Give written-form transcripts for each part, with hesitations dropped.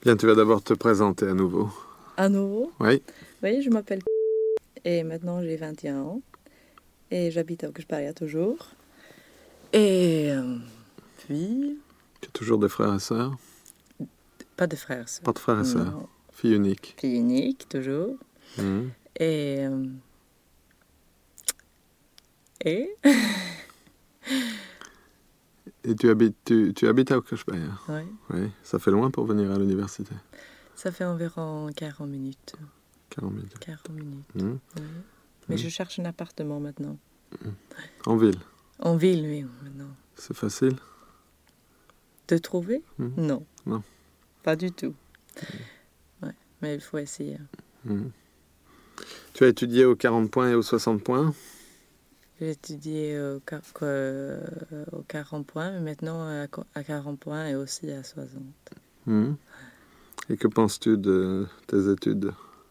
Bien, tu vas d'abord te présenter à nouveau. À nouveau? Oui. Oui, je m'appelle et maintenant j'ai 21 ans et j'habite à Augsburg toujours. Et puis, Tu as toujours des frères et sœurs? pas de frères. Pas de frères et sœurs. Non. Fille unique. Fille unique, toujours. Mhm. Et Et tu habites à Augsburg? Oui. Oui. Ça fait loin pour venir à l'université? Ça fait environ 40 minutes. 40 minutes. 40 minutes. Mhm. Oui. Mais je cherche un appartement maintenant. En ville? En ville, oui, maintenant. C'est facile? De trouver? Non. Non. Pas du tout. Ouais, mais il faut essayer. Mhm. Tu as étudié aux 40 points et aux 60 points? J'ai étudié aux 40 points, mais maintenant à 40 points et aussi à 60. Mhm. Et que penses-tu de tes études?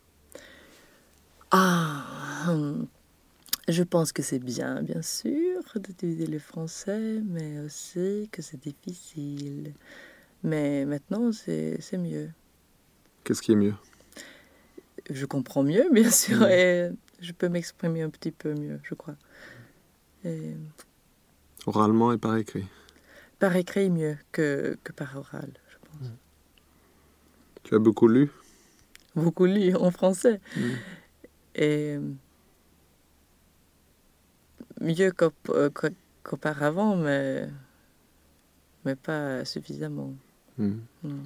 Je pense que c'est bien sûr, d'étudier le français, mais aussi que c'est difficile. Mais maintenant, c'est mieux. Qu'est-ce qui est mieux? Je comprends mieux, bien sûr, et je peux m'exprimer un petit peu mieux, je crois. Et Oralement et par écrit? par écrit, mieux que par oral, je pense. Tu as beaucoup lu? Beaucoup lu en français. Et mieux qu'auparavant, mais pas suffisamment. Mhm. Non.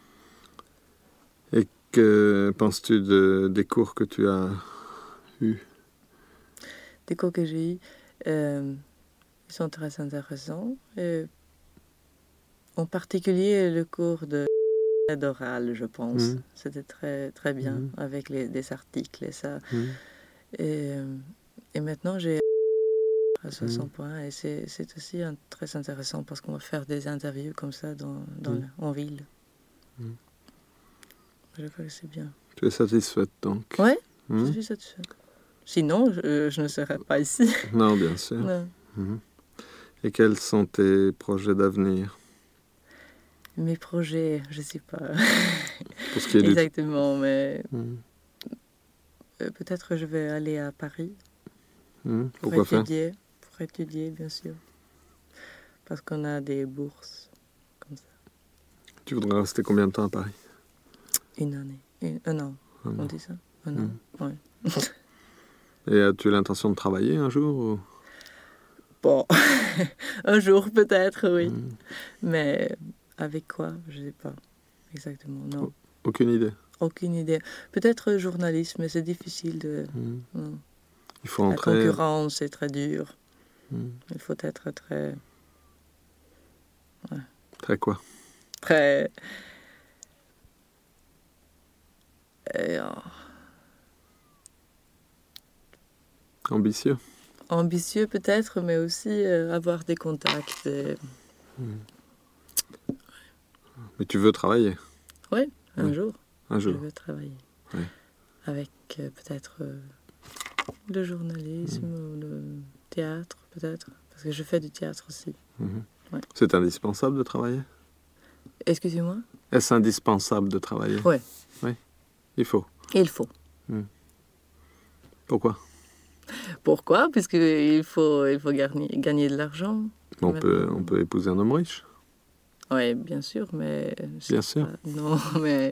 Et que penses-tu des cours que tu as eus? Des cours que j'ai eus, ils sont très intéressants. Et en particulier, le cours d'oral, je pense. C'était très, très bien, avec des articles et ça. Et maintenant, j'ai à 60 points et c'est aussi très intéressant parce qu'on va faire des interviews comme ça en ville. Je crois que c'est bien. Tu es satisfaite donc? Oui, je suis satisfaite. Sinon, je ne serais pas ici. Non, bien sûr. Non. Et quels sont tes projets d'avenir? Mes projets, je ne sais pas Pour ce qui est exactement, mais peut-être je vais aller à Paris Pourquoi étudier. Pour étudier, bien sûr. Parce qu'on a des bourses comme ça. Tu voudrais rester combien de temps à Paris? Une année. Un an. On dit ça? Un an, oui. Et as-tu l'intention de travailler un jour ou... Bon, un jour peut-être, oui. Mais avec quoi? Je ne sais pas exactement, non. Aucune idée? Aucune idée. Peut-être journaliste, mais c'est difficile de... Non. Il faut La entrer... concurrence est très dure. Il faut être très... Ouais. Très quoi? Très... Ambitieux? Ambitieux peut-être, mais aussi avoir des contacts. Mais tu veux travailler? Oui, un jour. Un jour. Je veux travailler. Oui. Avec peut-être le journalisme ou le théâtre, peut-être. Parce que je fais du théâtre aussi. Ouais. C'est indispensable de travailler? Excusez-moi? Est-ce indispensable de travailler? Oui. Oui. Il faut? Il faut. Pourquoi? Pourquoi? Puisqu'il faut gagner de l'argent. On peut épouser un homme riche? Oui, bien sûr, mais... Bien sûr. Non, mais...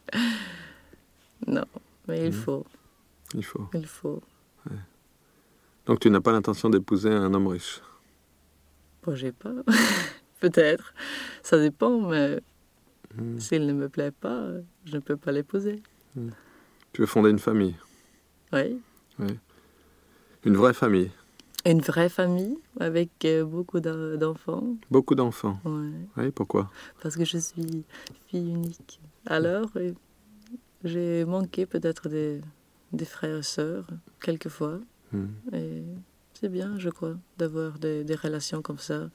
Non, mais il faut. Il faut. Il faut. Ouais. Donc tu n'as pas l'intention d'épouser un homme riche? Bon, j'ai pas. Peut-être. Ça dépend, mais s'il ne me plaît pas, je ne peux pas l'épouser. Tu veux fonder une famille? Oui. Oui. Une vraie famille? Une vraie famille avec beaucoup d'enfants. Beaucoup d'enfants? Ouais. Oui, pourquoi? Parce que je suis fille unique. Alors, j'ai manqué peut-être des frères et sœurs, quelquefois. Et c'est bien, je crois, d'avoir des relations comme ça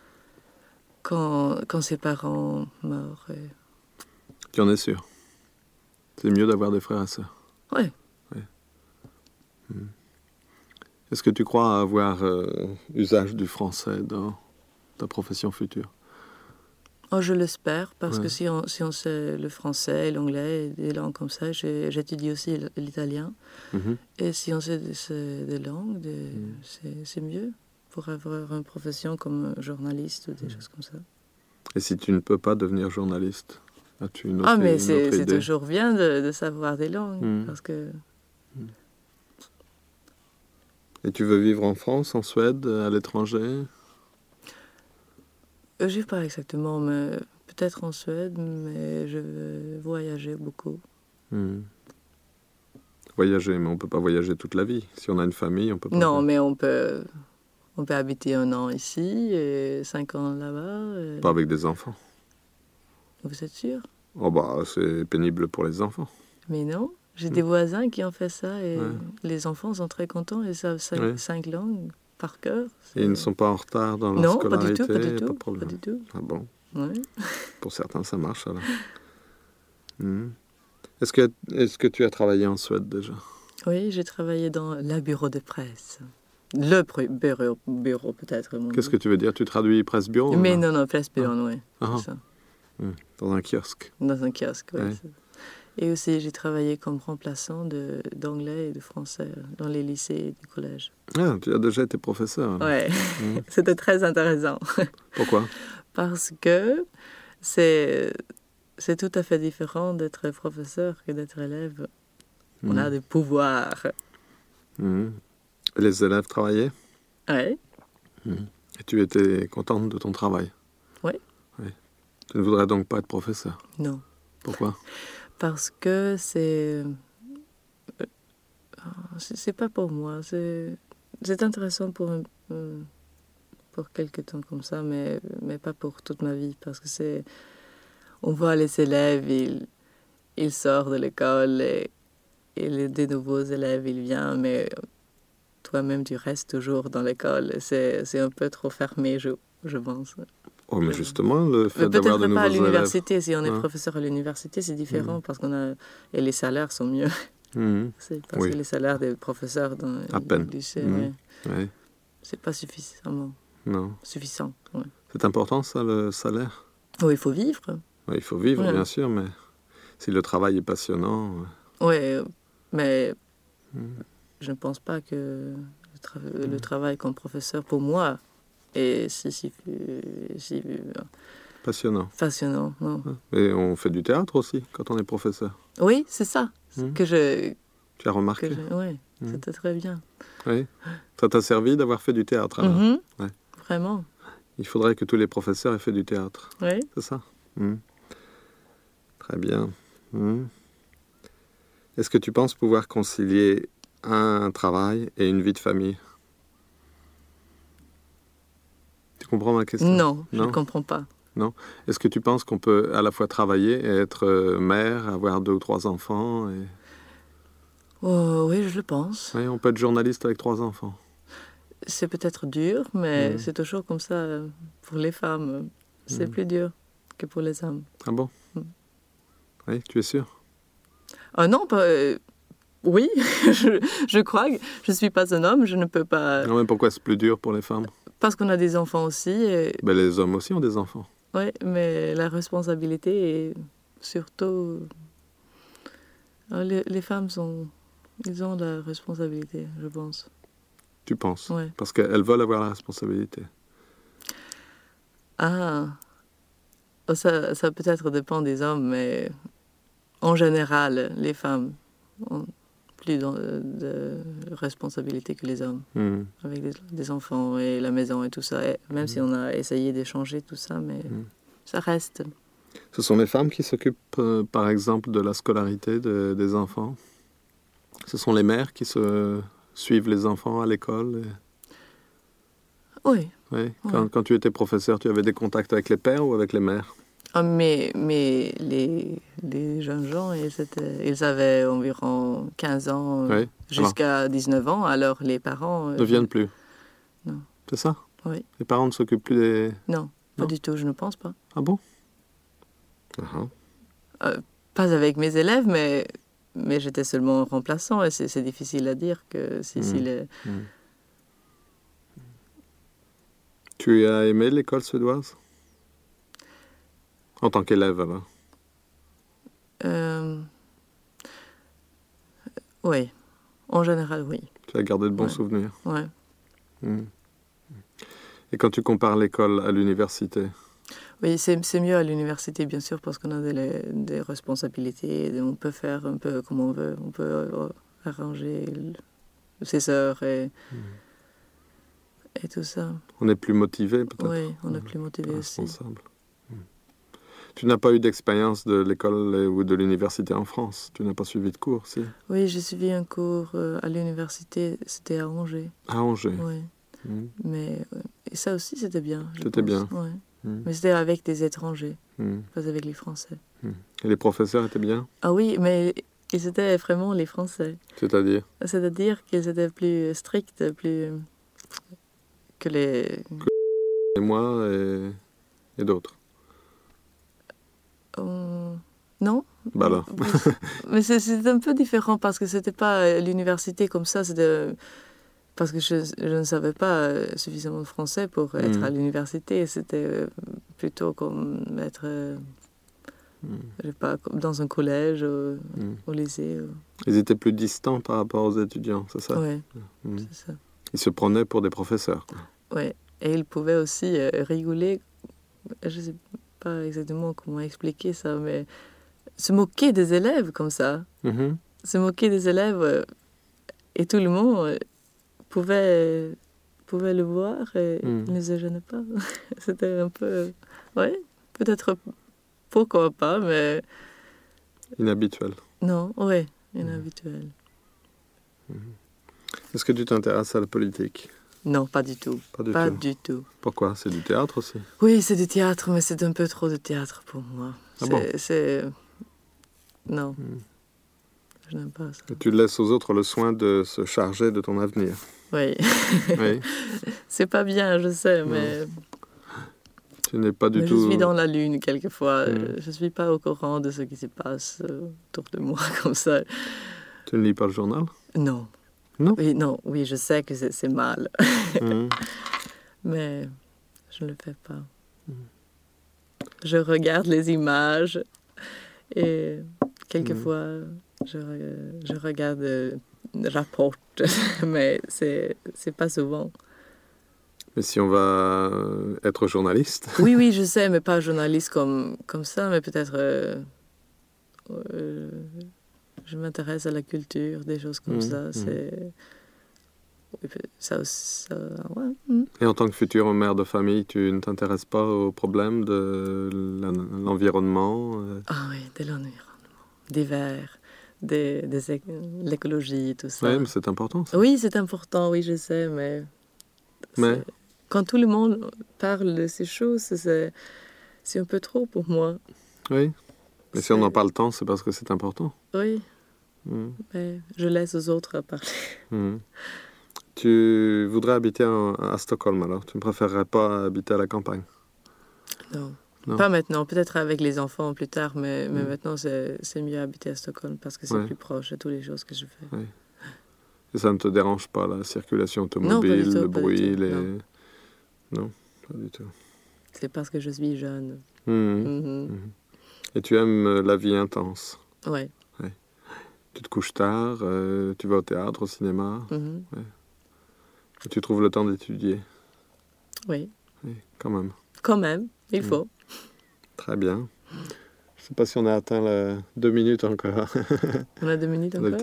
quand ses parents meurent. Tu en es sûr? C'est mieux d'avoir des frères et sœurs? Oui. Est-ce que tu crois avoir usage du français dans ta profession future? Oh, je l'espère, parce que Ouais. si on sait le français, l'anglais, et des langues comme ça, j'étudie aussi l'italien. Mhm. Et si on sait des langues, c'est mieux pour avoir une profession comme journaliste ou des choses comme ça. Et si tu ne peux pas devenir journaliste, as-tu une Ah, autre, mais une autre c'est idée? toujours bien de savoir des langues, Mhm. parce que... Et tu veux vivre en France, en Suède, à l'étranger? Je sais pas exactement, mais peut-être en Suède, mais je veux voyager beaucoup. Mhm. Voyager, mais on ne peut pas voyager toute la vie. Si on a une famille, on ne peut pas. Non, mais on peut habiter 1 an ici et 5 ans là-bas. Pas avec des enfants. Vous êtes sûr? Oh bah, c'est pénible pour les enfants. Mais non, j'ai des voisins qui ont fait ça et Ouais. les enfants sont très contents et savent Ouais. 5 langues par cœur. Et ils ne sont pas en retard dans leur Non, pas du scolarité, tout, pas du pas de tout, problème. pas du tout. Ah bon, Ouais. pour certains, ça marche alors. Mhm. Est-ce que tu as travaillé en Suède déjà? Oui, j'ai travaillé dans le bureau de presse. Bureau peut-être. Qu'est-ce que tu veux dire? Tu traduis presse-bureau? Mais là? non, presse-bureau, oui. Ah. C'est ça. Dans un kiosque. Dans un kiosque, oui. Ouais. Et aussi, j'ai travaillé comme remplaçant d'anglais et de français dans les lycées et les collèges. Ah, tu as déjà été professeur. Alors. Ouais, Mhm. c'était très intéressant. Pourquoi? Parce que c'est tout à fait différent d'être professeur que d'être élève. On a des pouvoirs. Mhm. Et les élèves travaillaient? Ouais. Et tu étais contente de ton travail? Oui. Oui. Tu ne voudrais donc pas être professeur? Non. Pourquoi? Parce que c'est pas pour moi. C'est intéressant pour quelques temps comme ça, mais pas pour toute ma vie. Parce que on voit les élèves, ils sortent de l'école et des nouveaux élèves, ils viennent, mais toi-même, tu restes toujours dans l'école. C'est un peu trop fermé, je pense. Oh, mais justement, le fait Mais d'avoir de peut-être pas à nouveaux élèves. l'université. Si on est Hein? professeur à l'université, c'est différent parce et les salaires sont mieux. Mhm. C'est parce Oui. que les salaires des professeurs dans À peine. le lycée, Mhm. Oui. c'est pas suffisamment Non. suffisant. Ouais. C'est important, ça, le salaire? Oui, il faut vivre. Ouais, il faut vivre, Ouais. bien sûr, mais si le travail est passionnant... Oui, mais je ne pense pas que le travail comme professeur, pour moi, est si Passionnant. passionnant. Non. Et on fait du théâtre aussi, quand on est professeur. Oui, c'est ça que Tu as remarqué? oui, c'était très bien. Oui. Ça t'a servi d'avoir fait du théâtre, alors? Mhm. Ouais. Vraiment. Il faudrait que tous les professeurs aient fait du théâtre. Oui. C'est ça? Très bien. Est-ce que tu penses pouvoir concilier un travail et une vie de famille? Tu comprends ma question? Non, je ne comprends pas. Non. Est-ce que tu penses qu'on peut à la fois travailler et être mère, avoir 2 ou 3 enfants et... Oh, oui, je le pense. Oui, on peut être journaliste avec 3 enfants. C'est peut-être dur, mais c'est toujours comme ça pour les femmes. C'est plus dur que pour les hommes. Ah bon? Oui, tu es sûr? Ah non, oui, je crois que je ne suis pas un homme, je ne peux pas... Non, mais pourquoi c'est plus dur pour les femmes? Parce qu'on a des enfants aussi. Ben, les hommes aussi ont des enfants. Oui, mais la responsabilité est surtout... Les femmes ils ont la responsabilité, je pense. Tu penses? Ouais. Parce qu'elles veulent avoir la responsabilité. Ah, ça peut-être dépend des hommes, mais en général, les femmes ont plus de responsabilité que les hommes, avec des enfants et la maison et tout ça. Et même si on a essayé d'échanger tout ça, mais ça reste. Ce sont les femmes qui s'occupent, par exemple, de la scolarité des enfants. Ce sont les mères qui suivent les enfants à l'école. Oui. Oui. Quand tu étais professeur, tu avais des contacts avec les pères ou avec les mères? Ah, mais les jeunes gens, ils avaient environ 15 ans jusqu'à 19 ans, alors les parents... ne viennent plus? Non. C'est ça? Oui. Les parents ne s'occupent plus des... Non, pas du tout, je ne pense pas. Ah bon? Pas avec mes élèves, mais j'étais seulement remplaçant et c'est difficile à dire que si les... Tu as aimé l'école suédoise? En tant qu'élève, alors? Oui, en général, oui. Tu as gardé de bons Ouais. souvenirs? Ouais. Et quand tu compares l'école à l'université? Oui, c'est mieux à l'université, bien sûr, parce qu'on a des responsabilités. On peut faire un peu comme on veut. On peut arranger ses heures et tout ça. On est plus motivé, peut-être? Oui, on est plus motivé aussi. Responsable. Tu n'as pas eu d'expérience de l'école ou de l'université en France? Tu n'as pas suivi de cours, si? Oui, j'ai suivi un cours à l'université, c'était à Angers. À Angers? Oui. Mais et ça aussi, c'était bien. C'était bien. Ouais. Mais c'était avec des étrangers, pas avec les Français. Et les professeurs étaient bien? Ah oui, mais ils étaient vraiment les Français. C'est-à-dire? C'est-à-dire qu'ils étaient plus stricts, plus que les... Et moi et d'autres? Non. Bah là. Mais c'est un peu différent parce que c'était pas l'université comme ça, c'était... Parce que je ne savais pas suffisamment de français pour être à l'université. C'était plutôt comme être, je sais pas, comme dans un collège, au lycée. Ils étaient plus distants par rapport aux étudiants, c'est ça? Oui, c'est ça. Ils se prenaient pour des professeurs, quoi. Oui, et ils pouvaient aussi rigoler. Je ne sais pas exactement comment expliquer ça, mais se moquer des élèves comme ça. Se moquer des élèves et tout le monde... pouvait le voir et il ne se gênait pas. C'était un peu... Oui, peut-être pourquoi pas, mais... Inhabituel. Non, oui, inhabituel. Est-ce que tu t'intéresses à la politique? Non, pas du tout. Pas du tout. Pourquoi? C'est du théâtre aussi? Oui, c'est du théâtre, mais c'est un peu trop de théâtre pour moi. C'est... Non. Je n'aime pas ça. Et tu laisses aux autres le soin de se charger de ton avenir. Oui. Oui. C'est pas bien, je sais, mais... Tu n'es pas du tout... Je suis dans la lune, quelquefois. Je ne suis pas au courant de ce qui se passe autour de moi, comme ça. Tu ne lis pas le journal? Non. Non? Oui, je sais que c'est mal. Mais je ne le fais pas. Je regarde les images et quelquefois je regarde rapporte, mais c'est pas souvent. Mais si on va être journaliste? Oui, je sais, mais pas journaliste comme ça, mais peut-être je m'intéresse à la culture, des choses comme ça. C'est ça aussi. Ouais. Et en tant que future mère de famille, tu ne t'intéresses pas aux problèmes de l'environnement? Ah oui, de l'environnement, des vers, l'écologie, tout ça. Oui, mais c'est important, ça. Oui, c'est important, oui, je sais, mais... Quand tout le monde parle de ces choses, c'est un peu trop pour moi. Oui, mais si on n'en parle tant, c'est parce que c'est important. Oui, mais je laisse aux autres parler. Tu voudrais habiter à Stockholm, alors? Tu ne préférerais pas habiter à la campagne? Non. Pas maintenant, peut-être avec les enfants plus tard, mais maintenant c'est mieux habiter à Stockholm parce que c'est plus proche de toutes les choses que je fais. Oui. Et ça ne te dérange pas, la circulation automobile, le bruit, les... Non, pas du tout. C'est parce que je suis jeune. Et tu aimes la vie intense? Oui. Tu te couches tard, tu vas au théâtre, au cinéma. Et tu trouves le temps d'étudier? Oui. Oui, quand même. Quand même, il faut. Très bien. Je ne sais pas si on a atteint les 2 minutes encore. On a 2 minutes encore?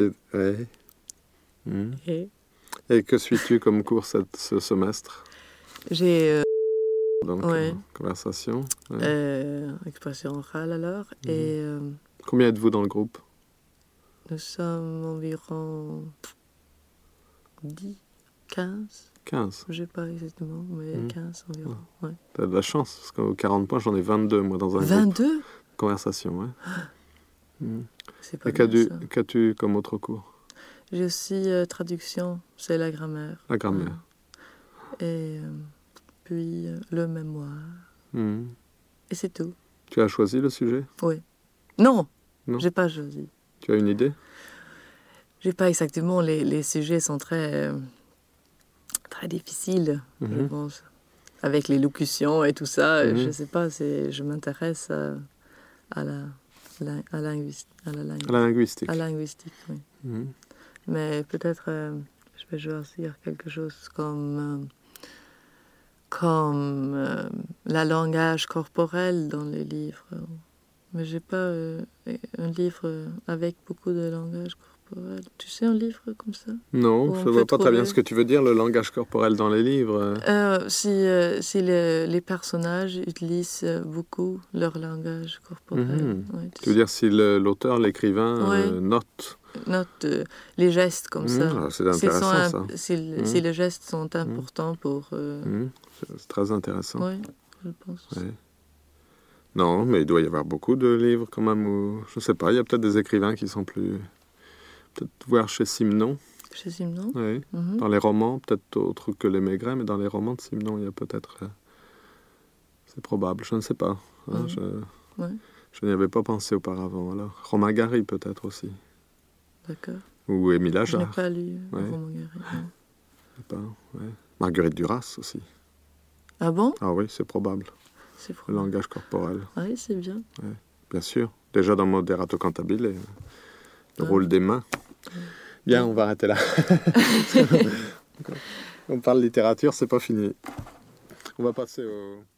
Oui. Et que suis-tu comme cours ce semestre? J'ai... Donc, conversation. Expression orale alors. Et combien êtes-vous dans le groupe? Nous sommes environ 10, 15. 15? Je ne sais pas exactement, mais 15 environ. Ouais. Tu as de la chance, parce qu'aux 40 points, j'en ai 22, moi, dans un 22? groupe. Conversation, oui. C'est pas Et bien, ça. qu'as-tu comme autre cours? J'ai aussi traduction, c'est la grammaire. La grammaire. Et puis le mémoire. Et c'est tout. Tu as choisi le sujet? Oui. Non, j'ai pas choisi. Tu as une idée? J'ai pas exactement. Les sujets sont très difficiles, je pense. avec les locutions et tout ça. Mhm. Je sais pas, je m'intéresse à la linguistique. À la linguistique. À la linguistique, oui. Mhm. Mais peut-être je vais choisir quelque chose comme le langage corporel dans les livres. Mais j'ai pas un livre avec beaucoup de langage corporel. Tu sais, un livre comme ça? Non, Où je on ne vois peut pas très bien trouver- ce que tu veux dire, le langage corporel dans les livres. Si les personnages utilisent beaucoup leur langage corporel. Mhm. Ouais, Tu veux dire si l'auteur, l'écrivain, Oui. note. Note les gestes comme ça. Ah, c'est intéressant ça. Si les gestes sont importants pour... C'est très intéressant. Oui, je pense. Ouais. Non, mais il doit y avoir beaucoup de livres quand même où, je ne sais pas, il y a peut-être des écrivains qui sont plus... Peut-être voir chez Simenon. Chez Simenon? Oui. Mhm. Dans les romans, peut-être autre que les Maigret, mais dans les romans de Simenon, il y a peut-être... c'est probable, je ne sais pas. Hein, Ouais. je n'y avais pas pensé auparavant. Alors, Romain Gary peut-être aussi. D'accord. Ou Émile Je n'ai Ajar. pas lu Ouais. Romain Gary. Non. Je sais pas, ouais. Marguerite Duras aussi. Ah bon? Ah oui, c'est probable. C'est Le probable. langage corporel, Oui, c'est bien. bien sûr. Déjà dans Moderato Cantabile, le Ah. rôle des mains. Bien, on va arrêter là. On parle littérature, c'est pas fini. On va passer au...